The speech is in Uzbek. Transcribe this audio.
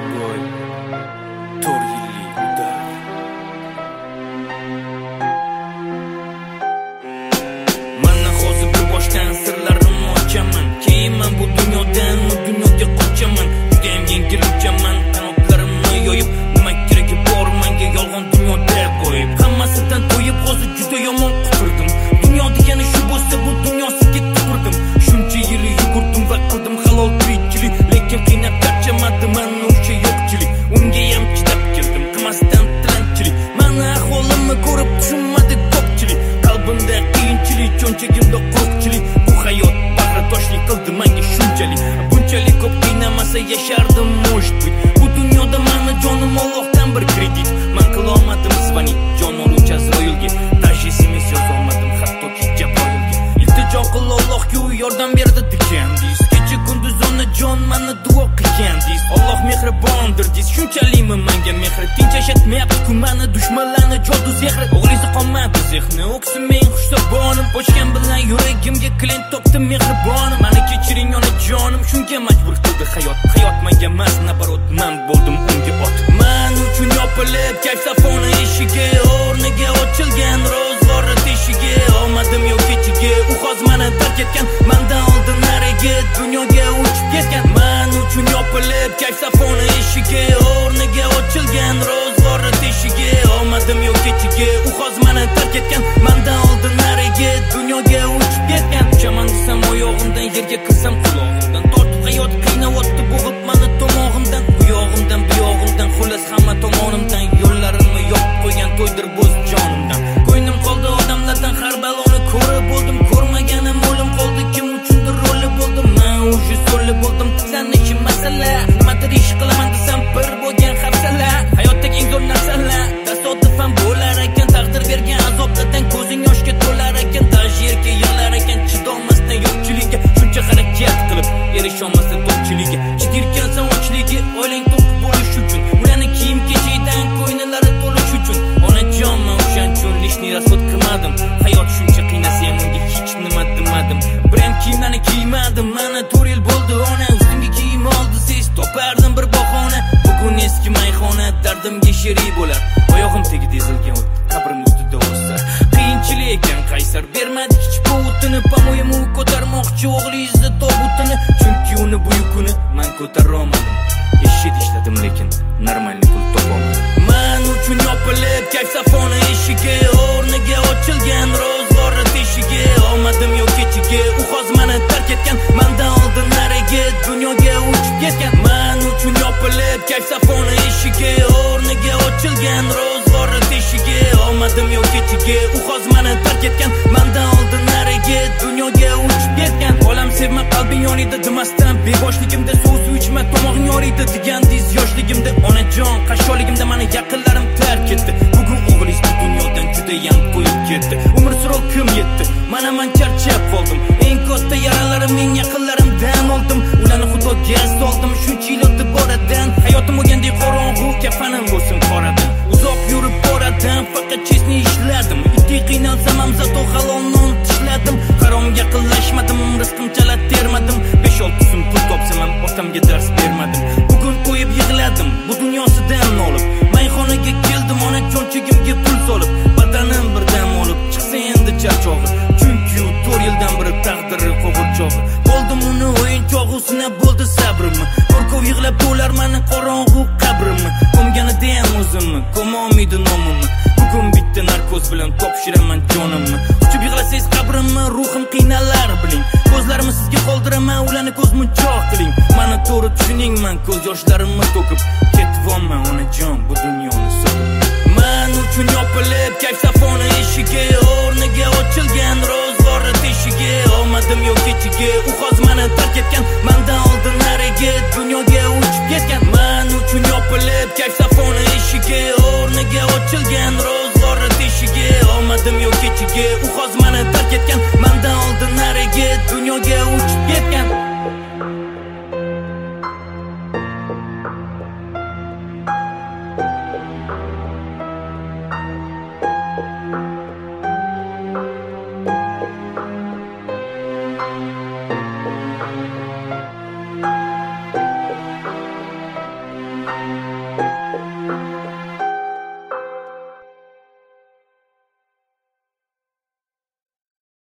boy 4 yillik uday. Mana hozir bir boshdan sirlarimni ochaman. Keyin men bu dunyodan u dunyoga qochaman. Judayam yengil uchaman, qanotlarimni yoyib, nima keragi bor menga yolg'on dunyoda qo'yib. Hammasidan to'yib hozir juda yomon quturdim. Dunyo degani shu bo'lsa bu dunyosiga tupurdim. Shuncha yil yugurdim va qildim halol tirikchilik, lekin qiynab charchamadim men o'sha yo'qchilik. Unga ham chidab keldim, qilmasdan tilanchilik. Meni ahvolimni ko'rib tushunmadi ko'pchilik. Qalbimda qiyinchilik, cho'nchagimda qo'rqchilik. Bu hayot bag'ritoshlik qildi menga shunchalik. Bunchalik ko'p qiynamasa yashardim mushtbit. Bu dunyoda meni jonim Allohdan bir kredit. Men qilolmadim zvonit jon oluvchi Azroilga. Даже SMS yozolmadim hattoki Jabroilga. Iltijo qil Allohga, u yordam berdi degandiz. Kecha kunduz onajon meni duo qilgandiz. Alloh mehribondir diz. Shunchalikmi menga mehri? Tinch yashatmayapti-ku meni dushmanlarni jodu zehri. O'g'lizi qolmadi zehni, o'ksiming xushtabonim. Pochgan bilan yuragimga klient topdi mehribonim. Meni kechiring onajonim, shunga majbur qildi hayot. Hayot menga emas, nabarot men bo'ldim unga ot. Men uchun yopilib kayfsafoni eshigi, o'rniga ochilgan ro'zg'ori teshigi. Olmadim yo'q kechiga, u hozir meni tark etgan, mendan oldin nariga dunyoga uchib ketgan. Men uchun yopilib kayfsafoni eshigi, o'rniga ochilgan ro'zg'ori teshigi. Olmadim yo'q kechiga, u hozir meni tark etgan, mendan oldin nariga dunyoga uchib ketgan. Uchaman desam oyog'imdan, yerga qilsam qulog'imdan, tortib hayot qiynayotdi bo'g'ib meni tomog'imdan. Bu yog'imdan bu yog'imdan, xullas hamma tomonimdan yo'llarimni yopib qo'ygan to'ydir bo'z jonimdan. Ko'nglim qoldi odamlardan, har baloni ko'rib bo'ldim. Ko'rmaganim o'lim qoldi, kim uchundir roli bo'ldim. Men уже so'li bo'ldim, san ishi masala. Nimadir ish qilaman desam bir bo'lgan hafsala. Hayotdagi eng zo'r narsalar tasodifan bo'lar ekan. Taqdir bergan azoblardan ko'zing yoshga to'lar ekan. Даже yerga yig'lar ekan, chidolmasdan yo'qchilikka. Shuncha harakat qilib erisholmasdan to'qchiligiga. Chigirkansan ochligi, oilang to'q bo'lish uchun. Ularni kiyim kechidan ko'ynalari to'lish uchun. Onajon men o'shan uchun lishniy rasxod qilmadim. Hayot shuncha qiynasa ham unga hech nima demadim. Brend kiyimlarni kiymadim, mana 4 yil bo'ldi ona. Ustimga kiyim oldi siz, topardim bir bahona. Bugun eski mayxona dardimga sherik bo'lar. Oyog'im tegida ezilgan o't, qabrim ustida o'sar. Qiyinchilik ekan qaysar, bermadi hech povutini. Pamoyimni ko'tarmoqchi o'g'lingizni tobutini. Chunki uni buyuk kuni men ko'tara olmadim. Eshit ishladim lekin normalniy pul topolmadim. Men uchun yopilib kayfsafoni eshigi, o'rniga ochilgan ro'zg'ori teshigi. Olmadim yo'q kechiga, u hozir meni tark etgan, mendan oldin nariga dunyoga uchib ketgan. Men uchun yopilib kayfsafoni eshigi, o'rniga ochilgan ro'zg'ori teshigi. Olmadim yo'q kechiga, u hozir meni tark etgan, mendan oldin nariga dunyoga uchib ketgan. Olam sevma qalbing yonida demasdan, beboshligimda suv ichma tomog'ing yoriydi degandiz. Yoshligimda onajon, qashsholigimda meni yaqinlarim tark etdi. Bugun o'g'lingiz bu dunyodan juda ham qo'yib ketdi. Umr sirov kim yetdi? Mana men charchab qoldim. Eng katta yaralarim men yaqinlarimdan oldim. Ularni xudoga soldim, shuncha yil o'tdi boradan. Hayotim bo'lgandek qorong'u, kafanim bo'lsin qoradan. Uzoq yurib boradan, faqat chesni ishladim. Ittiy qiynalsam ham zato halol non tishladim. Haromga yaqinlashmadim, rizqimchalar termadim. 5-6 so'm pul topsam ham otamga dars bermadim. Bugun qo'yib yig'ladim, bu dunyosidan nolib. Mayxonaga keldim, ona cho'nchagimga pul solib. Badanim birdan olib, chiqsa endi charchog'i. Chunki u 4 yildan beri taqdiri qo'g'irchog'i. Bo'ldim uni o'yinchog'i, sinab bo'ldi sabrimni. Qo'rqib yig'lab to'lar meni qorong'u qabrimni. Ko'mganida ham o'zimni, ko'molmaydi nomimni. Bugun bitta narkoz bilan topshiraman jonimni. Uchib yig'lasangiz qabrimni, ruhim qiynalar biling. Ko'zlarimni sizga qoldiraman, ularni ko'zmunchoq qiling. Meni to'g'ri tushuning, men ko'z yoshlarimni to'kib ketibman onajon bu dunyoni sotib. Men uchun yopilib kayfsafoni eshigi, o'rniga ochilgan ro'zg'ori teshigi. Olmadim yo'q kechiga, u hozir meni tark etgan, mendan oldin nariga dunyoga uchib ketgan. Men uchun yopilib kayfsafoni eshigi, o'rniga ochilgan ro'zg'ori teshigi. Olmadim yo'q kechiga, u hozir meni tark etgan, mendan oldin nariga dunyoga uchib ketgan.